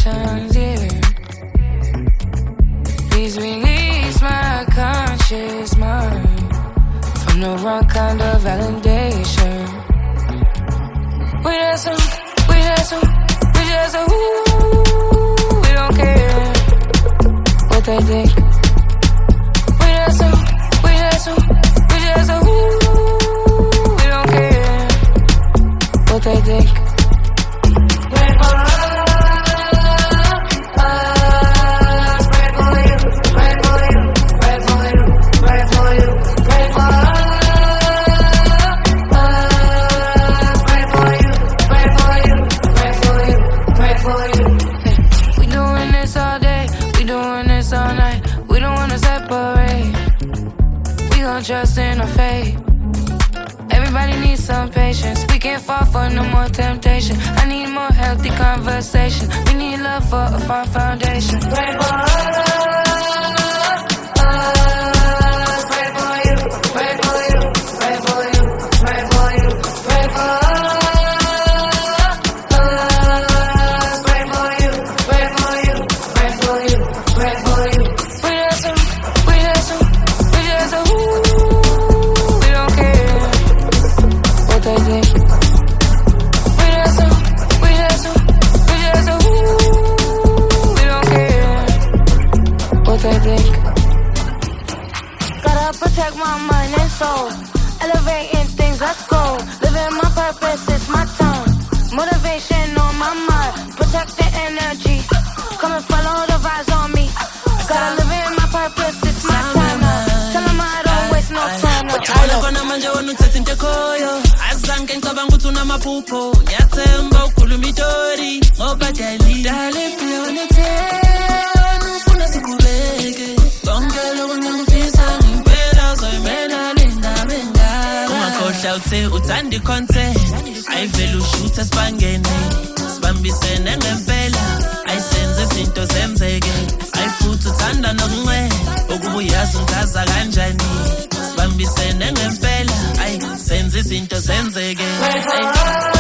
emotions, yeah. Please release my conscious mind from the wrong kind of validation. We just ooh, we don't care what they think. We just ooh, we don't care what they think. Pray for us, pray for you, pray for you, pray for you, pray for you, pray for us, pray for you, pray for you, pray for you, pray for you. Hey, we doing this all day, we doing this all night. We don't wanna separate. We gon' trust in our fate. Everybody needs some patience. We can't fall for no more temptation. I need more healthy conversation. We need love for a firm foundation. Pray for us, pray for you, pray for you, pray for you, pray for you, pray for us, pray for you, pray for you, pray for you, pray for you. We just ooh, we don't care what they think. We just ooh, we don't care what they think. Gotta protect my mind and soul. Elevating things, let's go. Living my purpose, it's my time. Motivation on my mind. Protect the energy. Come and follow the vibes on me. Gotta live in my purpose, it's my time now. Tell them I don't waste no time now. Kona manje wanuthethe into khoyo azange ngicabanga ukuthi unamaphupho ngiyathemba ukhuluma itori ngoba dale ufuna siqhubeke konke lokho ngikufisa ngempela uzoyimela le ndaba engaka ungakhohlwa uthe uthanda i-content ayivele ushuthe sibangene sibambisene ngempela ayisenze izinto zenzeke ayifuthi uthanda nokunxele ukuba uyazi ngaza kanjani sibambisene ngempela ay senze izinto zenzeke.